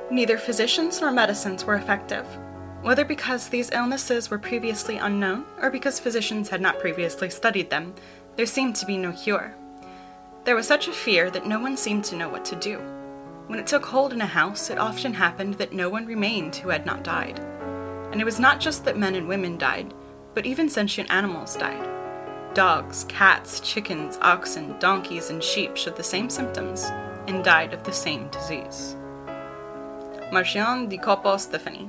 Neither physicians nor medicines were effective, whether because these illnesses were previously unknown or because physicians had not previously studied them. There seemed to be no cure. There was such a fear that no one seemed to know what to do. When it took hold in a house, it often happened that no one remained who had not died. And it was not just that men and women died, but even sentient animals died. Dogs, cats, chickens, oxen, donkeys, and sheep showed the same symptoms and died of the same disease. Marcion di Copo Stefani.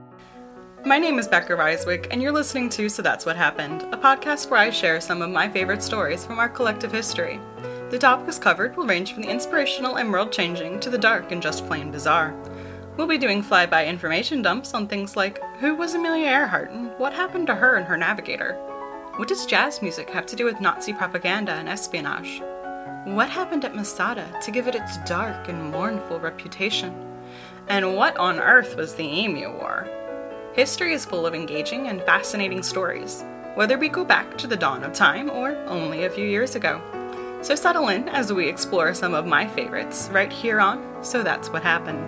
My name is Becca Reiswick, and you're listening to So That's What Happened, a podcast where I share some of my favorite stories from our collective history. The topics covered will range from the inspirational and world-changing to the dark and just plain bizarre. We'll be doing flyby information dumps on things like who was Amelia Earhart and what happened to her and her navigator? What does jazz music have to do with Nazi propaganda and espionage? What happened at Masada to give it its dark and mournful reputation? And what on earth was the Emu War? History is full of engaging and fascinating stories, whether we go back to the dawn of time or only a few years ago. So settle in as we explore some of my favorites right here on So That's What Happened.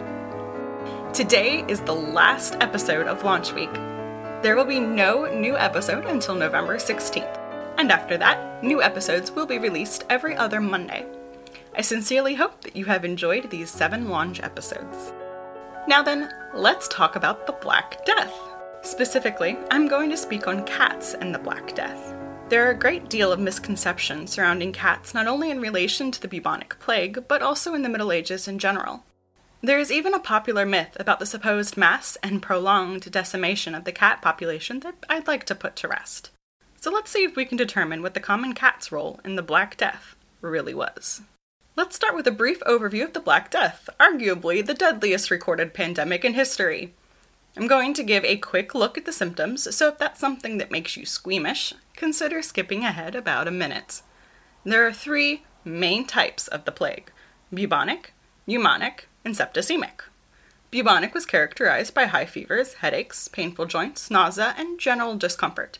Today is the last episode of Launch Week. There will be no new episode until November 16th, and after that, new episodes will be released every other Monday. I sincerely hope that you have enjoyed these 7 launch episodes. Now then, let's talk about the Black Death. Specifically, I'm going to speak on cats and the Black Death. There are a great deal of misconceptions surrounding cats, not only in relation to the bubonic plague, but also in the Middle Ages in general. There is even a popular myth about the supposed mass and prolonged decimation of the cat population that I'd like to put to rest. So let's see if we can determine what the common cat's role in the Black Death really was. Let's start with a brief overview of the Black Death, arguably the deadliest recorded pandemic in history. I'm going to give a quick look at the symptoms, so if that's something that makes you squeamish, consider skipping ahead about a minute. There are 3 main types of the plague: bubonic, pneumonic, and septicemic. Bubonic was characterized by high fevers, headaches, painful joints, nausea, and general discomfort.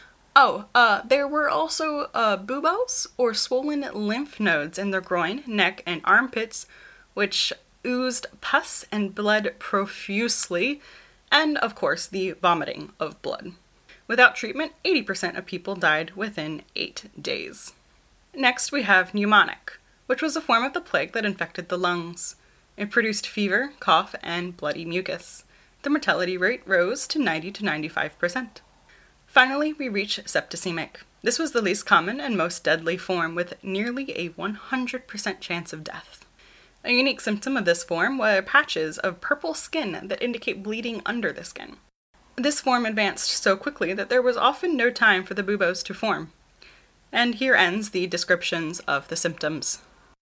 There were also buboes, or swollen lymph nodes in the groin, neck, and armpits, which oozed pus and bled profusely, and, of course, the vomiting of blood. Without treatment, 80% of people died within 8 days. Next, we have pneumonic, which was a form of the plague that infected the lungs. It produced fever, cough, and bloody mucus. The mortality rate rose to 90 to 95%. Finally, we reach septicemic. This was the least common and most deadly form, with nearly a 100% chance of death. A unique symptom of this form were patches of purple skin that indicate bleeding under the skin. This form advanced so quickly that there was often no time for the buboes to form. And here ends the descriptions of the symptoms.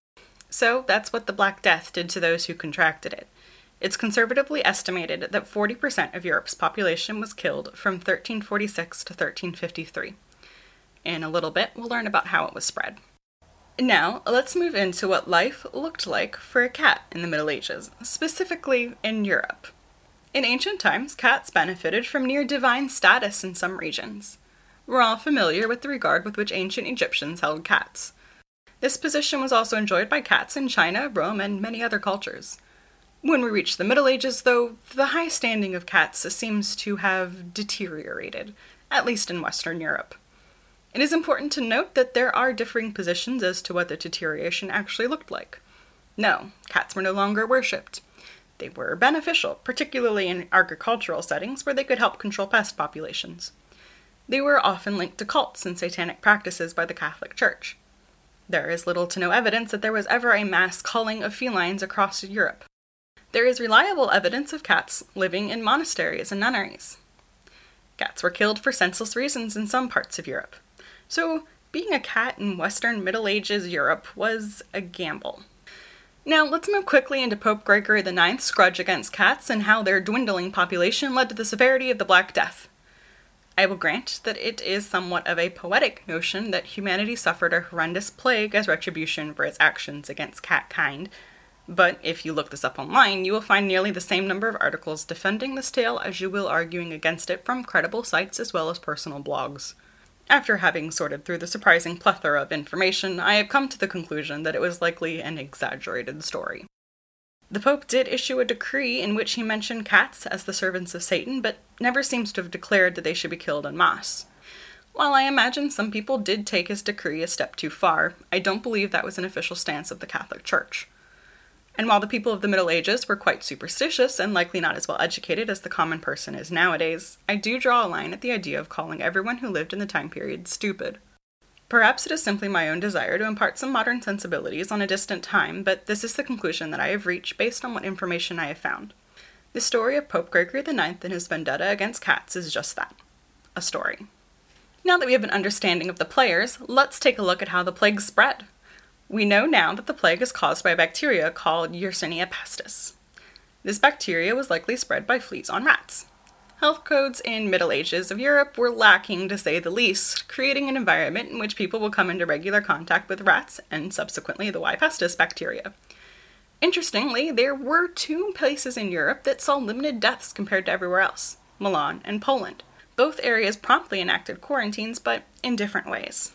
So that's what the Black Death did to those who contracted it. It's conservatively estimated that 40% of Europe's population was killed from 1346 to 1353. In a little bit, we'll learn about how it was spread. Now, let's move into what life looked like for a cat in the Middle Ages, specifically in Europe. In ancient times, cats benefited from near-divine status in some regions. We're all familiar with the regard with which ancient Egyptians held cats. This position was also enjoyed by cats in China, Rome, and many other cultures. When we reach the Middle Ages, though, the high standing of cats seems to have deteriorated, at least in Western Europe. It is important to note that there are differing positions as to what the deterioration actually looked like. No, cats were no longer worshipped. They were beneficial, particularly in agricultural settings where they could help control pest populations. They were often linked to cults and satanic practices by the Catholic Church. There is little to no evidence that there was ever a mass culling of felines across Europe. There is reliable evidence of cats living in monasteries and nunneries. Cats were killed for senseless reasons in some parts of Europe. So, being a cat in Western Middle Ages Europe was a gamble. Now, let's move quickly into Pope Gregory IX's grudge against cats and how their dwindling population led to the severity of the Black Death. I will grant that it is somewhat of a poetic notion that humanity suffered a horrendous plague as retribution for its actions against catkind, but if you look this up online, you will find nearly the same number of articles defending this tale as you will arguing against it from credible sites as well as personal blogs. After having sorted through the surprising plethora of information, I have come to the conclusion that it was likely an exaggerated story. The Pope did issue a decree in which he mentioned cats as the servants of Satan, but never seems to have declared that they should be killed en masse. While I imagine some people did take his decree a step too far, I don't believe that was an official stance of the Catholic Church. And while the people of the Middle Ages were quite superstitious and likely not as well educated as the common person is nowadays, I do draw a line at the idea of calling everyone who lived in the time period stupid. Perhaps it is simply my own desire to impart some modern sensibilities on a distant time, but this is the conclusion that I have reached based on what information I have found. The story of Pope Gregory IX and his vendetta against cats is just that, a story. Now that we have an understanding of the players, let's take a look at how the plague spread. We know now that the plague is caused by a bacteria called Yersinia pestis. This bacteria was likely spread by fleas on rats. Health codes in Middle Ages of Europe were lacking, to say the least, creating an environment in which people will come into regular contact with rats and subsequently the Y. pestis bacteria. Interestingly, there were 2 places in Europe that saw limited deaths compared to everywhere else, Milan and Poland. Both areas promptly enacted quarantines, but in different ways.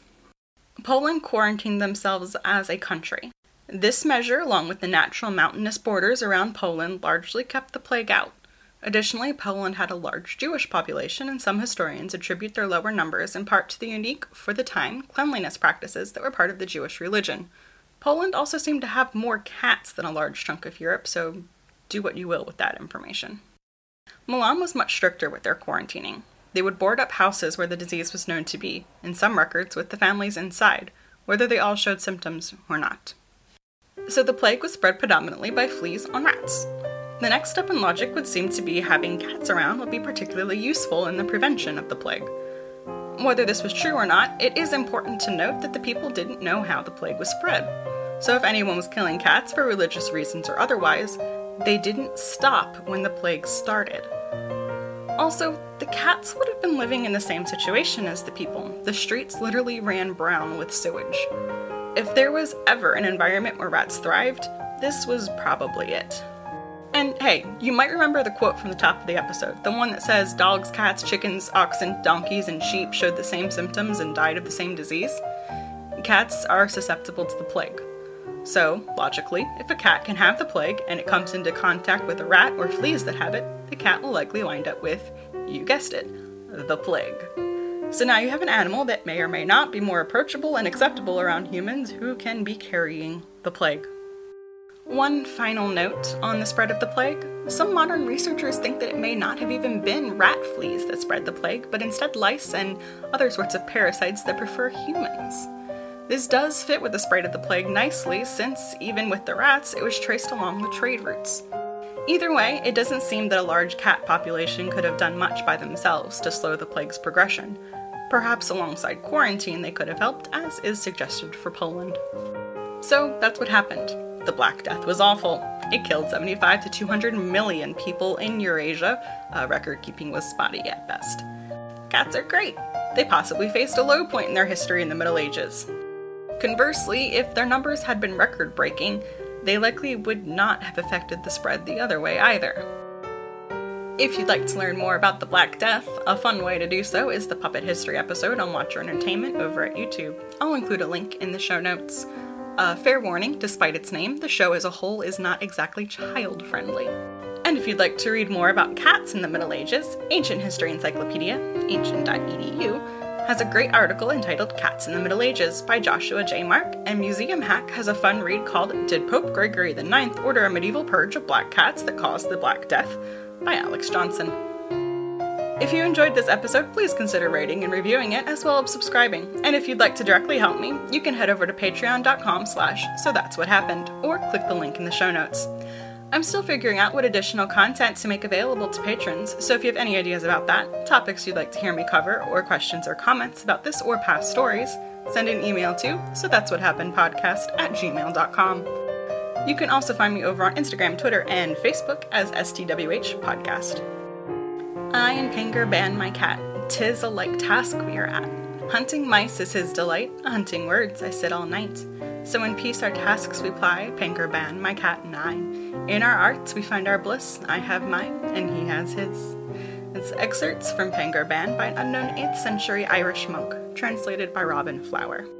Poland quarantined themselves as a country. This measure, along with the natural mountainous borders around Poland, largely kept the plague out. Additionally, Poland had a large Jewish population, and some historians attribute their lower numbers in part to the unique, for the time, cleanliness practices that were part of the Jewish religion. Poland also seemed to have more cats than a large chunk of Europe, so do what you will with that information. Milan was much stricter with their quarantining. They would board up houses where the disease was known to be, in some records with the families inside, whether they all showed symptoms or not. So the plague was spread predominantly by fleas on rats. The next step in logic would seem to be having cats around would be particularly useful in the prevention of the plague. Whether this was true or not, it is important to note that the people didn't know how the plague was spread. So if anyone was killing cats for religious reasons or otherwise, they didn't stop when the plague started. Also, the cats would have been living in the same situation as the people. The streets literally ran brown with sewage. If there was ever an environment where rats thrived, this was probably it. And hey, you might remember the quote from the top of the episode, the one that says dogs, cats, chickens, oxen, donkeys, and sheep showed the same symptoms and died of the same disease. Cats are susceptible to the plague. So, logically, if a cat can have the plague and it comes into contact with a rat or fleas that have it, the cat will likely wind up with, you guessed it, the plague. So now you have an animal that may or may not be more approachable and acceptable around humans who can be carrying the plague. One final note on the spread of the plague. Some modern researchers think that it may not have even been rat fleas that spread the plague, but instead lice and other sorts of parasites that prefer humans. This does fit with the spread of the plague nicely, since, even with the rats, it was traced along the trade routes. Either way, it doesn't seem that a large cat population could have done much by themselves to slow the plague's progression. Perhaps alongside quarantine they could have helped, as is suggested for Poland. So that's what happened. The Black Death was awful. It killed 75 to 200 million people in Eurasia. Record keeping was spotty at best. Cats are great. They possibly faced a low point in their history in the Middle Ages. Conversely, if their numbers had been record-breaking, they likely would not have affected the spread the other way either. If you'd like to learn more about the Black Death, a fun way to do so is the Puppet History episode on Watcher Entertainment over at YouTube. I'll include a link in the show notes. Fair warning, despite its name, the show as a whole is not exactly child-friendly. And if you'd like to read more about cats in the Middle Ages, Ancient History Encyclopedia, ancient.edu, has a great article entitled Cats in the Middle Ages by Joshua J. Mark, and Museum Hack has a fun read called Did Pope Gregory IX Order a Medieval Purge of Black Cats That Caused the Black Death? By Alex Johnson. If you enjoyed this episode, please consider rating and reviewing it, as well as subscribing. And if you'd like to directly help me, you can head over to patreon.com/SoThat'sWhatHappened, or click the link in the show notes. I'm still figuring out what additional content to make available to patrons, so if you have any ideas about that, topics you'd like to hear me cover, or questions or comments about this or past stories, send an email to SoThat'sWhatHappenedPodcast@gmail.com. You can also find me over on Instagram, Twitter, and Facebook as STWH Podcast. I and Pangur ban my cat, 'tis a like task we are at. Hunting mice is his delight, hunting words I sit all night. So in peace our tasks we ply, Pangur ban, my cat and I. In our arts we find our bliss, I have mine, and he has his. It's excerpts from Pangur Ban by an unknown 8th century Irish monk, translated by Robin Flower.